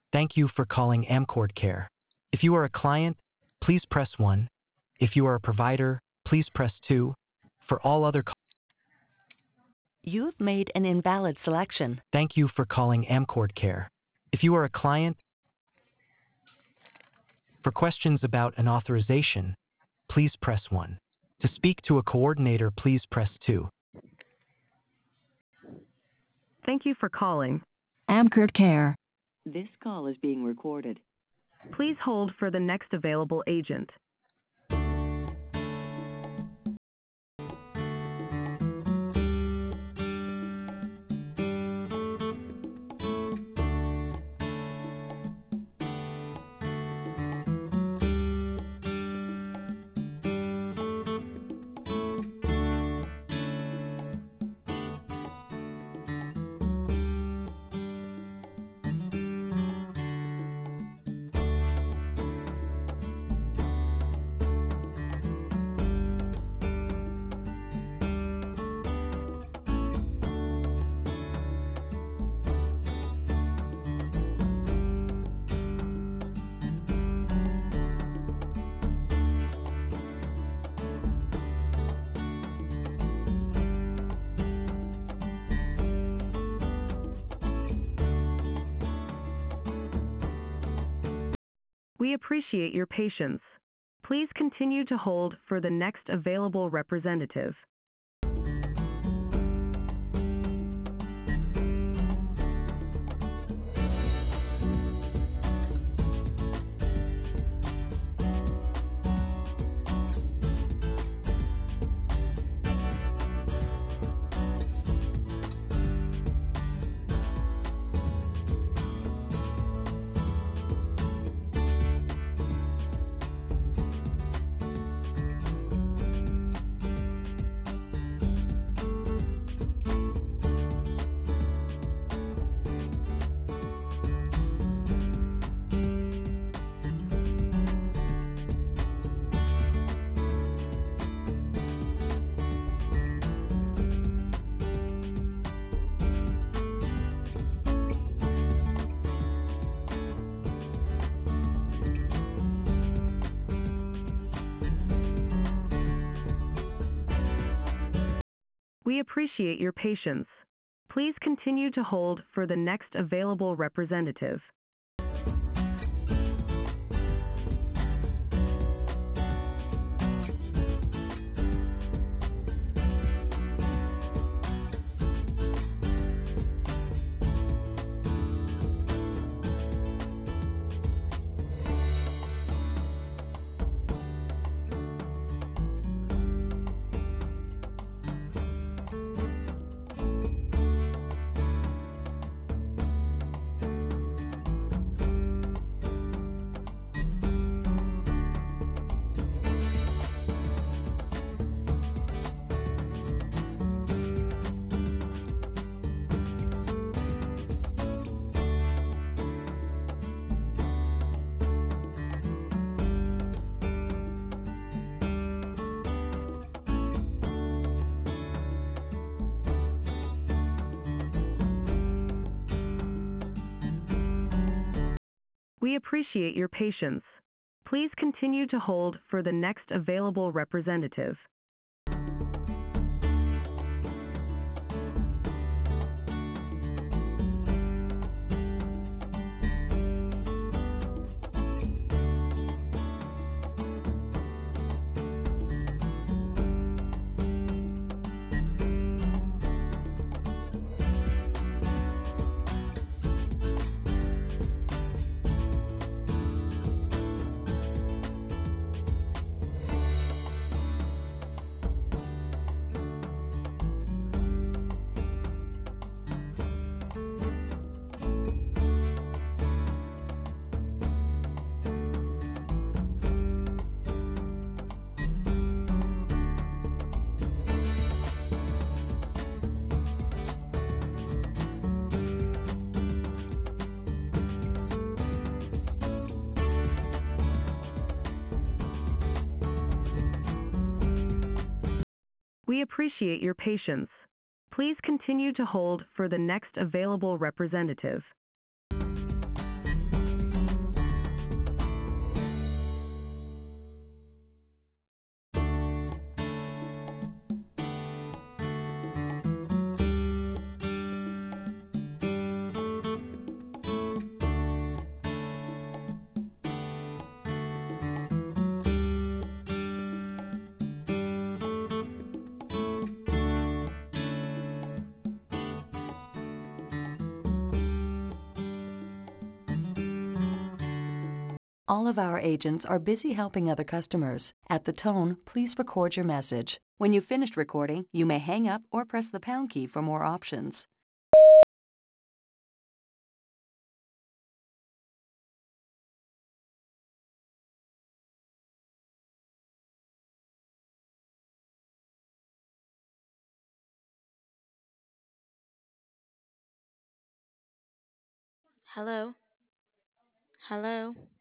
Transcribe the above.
Thank you for calling Amcord Care. If you are a client, please press 1. If you are a provider, please press 2. For all other You've made an invalid selection. Thank you for calling Amcord Care. If you are a client, for questions about an authorization, please press 1. To speak to a coordinator, please press 2. Thank you for calling. Amcord Care. This call is being recorded. Please hold for the next available agent. We appreciate your patience. Please continue to hold for the next available representative. We appreciate your patience. Please continue to hold for the next available representative. We appreciate your patience. Please continue to hold for the next available representative. We appreciate your patience. Please continue to hold for the next available representative. All of our agents are busy helping other customers. At the tone, please record your message. When you've finished recording, you may hang up or press the pound key for more options. Hello? Hello?